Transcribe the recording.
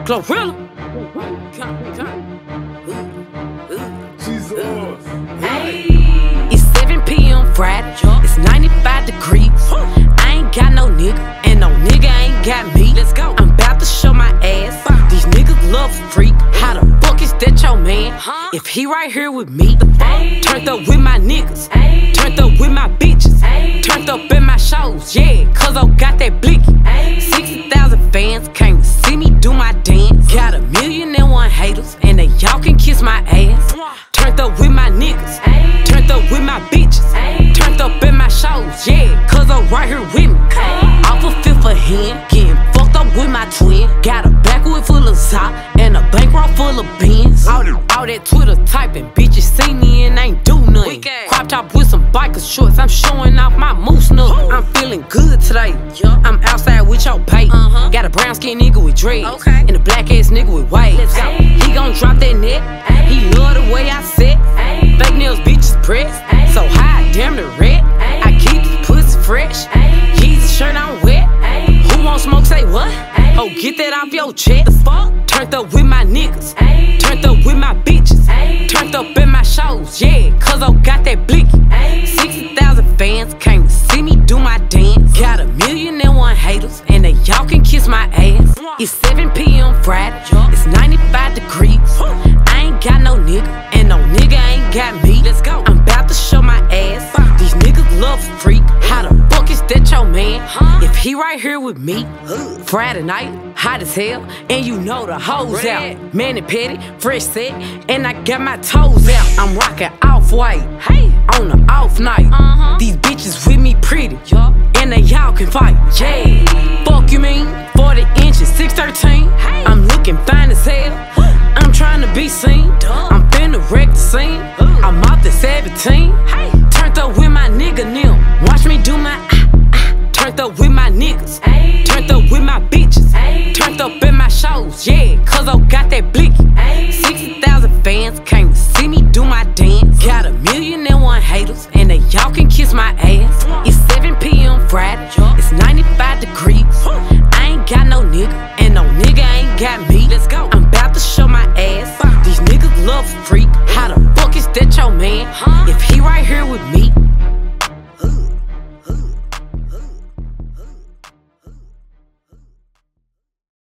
Glorilla. It's 7 p.m. Friday, it's 95 degrees. I ain't got no nigga, and no nigga ain't got me. Let's go. I'm about to show my ass. These niggas love a freak. How the fuck is that your man? If he right here with me, turned up with my niggas, turned up with my bitches, turned up in my shows, yeah, cause I got that blicky. 60,000 fans came to see me do my dance. Got 1,000,001 haters, and they y'all can kiss my ass. Turned up with my niggas, turned up with my bitches, turned up in my shows, yeah, cause I'm right here with me. Off a fifth of hand, getting fucked up with my twin. Got a backwood full of sock and a bankroll full of beans. All that Twitter typing, bitches see me and ain't do nothing. Crop top with some biker shorts, I'm showing off my moose nut. I'm feeling good today, I'm outside with your pay. Got a brown skin nigga with dreads, and a black ass nigga with waves. He gon' drop that neck, he love the way I sit. Fake nails, bitches pressed, so high, damn the red. I keep this pussy fresh, Yeezy shirt on wet. Who won't smoke, say what? Oh, get that off your chest. Turned up with my niggas, turned up with my bitches, turned up in my shows, yeah, cause I got that blicky. 60,000 fans came to see me do my dance. Got 1,000,001 haters, and they y'all can kiss my ass. It's 7 p.m. Friday, it's 95 degrees. I ain't got no nigga, and no nigga ain't got me. Let's go. I'm about to show my ass. These niggas love a freak. How the fuck is that your man? If he right here with me, Friday night, hot as hell, and you know the hoes out. Manny Petty, fresh set, and I got my toes out. I'm rocking off-white, on the off night. These bitches with me pretty, and they y'all can fight. Yeah, fuck you mean? 40 inches, 6'13". I'm looking fine as hell. I'm trying to be seen. I'm finna wreck the scene. I'm out the 17. Turned up with my nigga Nim. Watch me do my Turned up with my niggas, turned up with my bitches, turned up in my shows, yeah, cause I got that